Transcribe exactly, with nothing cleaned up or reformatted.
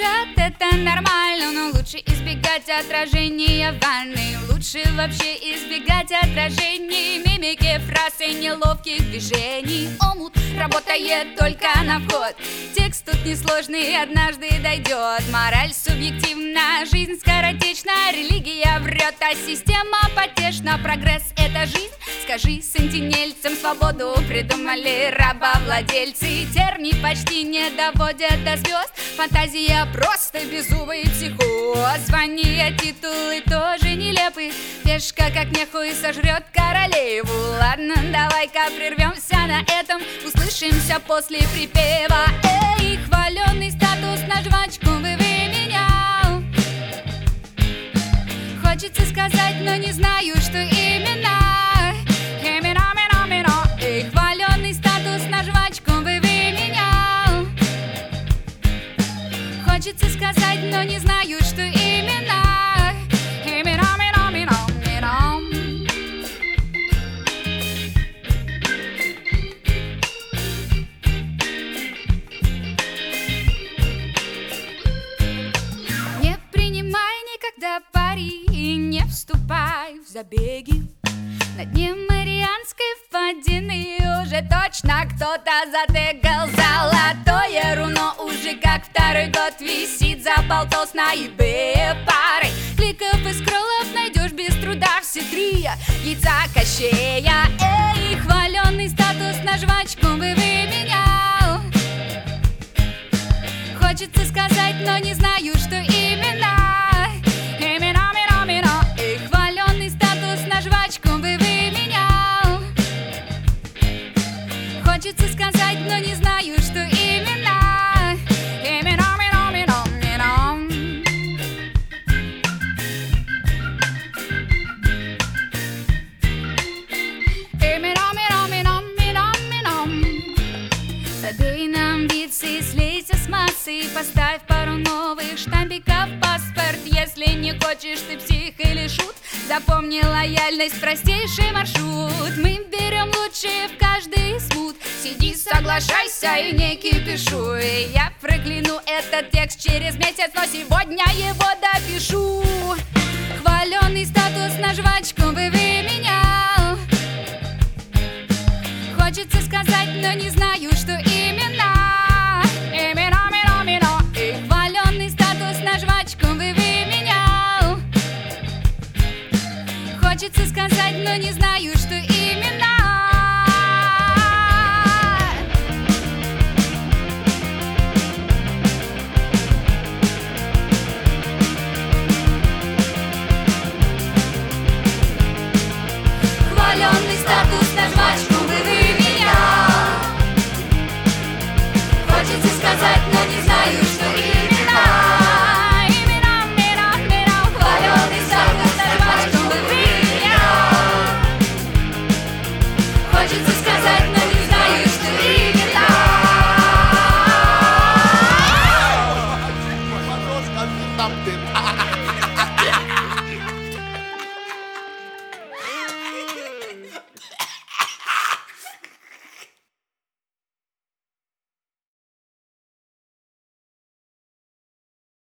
дышат, это нормально, но лучше избегать отражения ванны. Лучше вообще избегать отражений, мимики, фраз и неловких движений. Омут работает только на вход, текст тут несложный, однажды дойдет. Мораль субъективна, жизнь скоротечна, религия врет, а система потешна. Прогресс — это жизнь, скажи сентинельцам, свободу придумали рабовладельцы. Терний почти не доводят до звезд, фантазия просто безумный психоз. Звания, титулы тоже нелепы, пешка как нехуй сожрет королеву. Ладно, давай-ка прервемся на этом, услышимся после припева. Эй, хваленый статус на жвачку бы выменял. Хочется сказать, но не знаю, что именно. Эй, хваленый статус на жвачку бы выменял. Хочется сказать, но не знаю, что именно. Не принимай никогда пари и не вступай в забеги. На дне Марианской впадины уже точно кто-то затегал. Золотое руно уже как второй год висит за полтос на eBay парой. Кликов и скроллов найдешь без труда все три яйца Кощея. Эй, хваленый статус на жвачку бы выменял. Хочется сказать, но не знаю, что именно. Эй, хваленый статус на жвачку бы выменял. Хочется сказать, но не знаю, что именно. Забей нам вицы, слейся с массой, поставь пару новых штампиков в паспорт. Если не хочешь ты псих или шут, запомни лояльность, простейший маршрут. Мы берем лучшее в каждый смут. Сиди, соглашайся и не кипишуй. Я прокляну этот текст через месяц, но сегодня его допишу. Хваленый статус на жвачку бы выменял. Хочется сказать, но не знаю, что именно. Эй, хваленый статус на жвачку бы выменял. Хочется сказать, но не знаю, что именно. Хваленый статус на жвачку бы выменял. Хочется сказать, но не знаю, что именно. Хваленый статус на жвачку бы выменял. Хочется сказать, но не знаю, что именно. Something.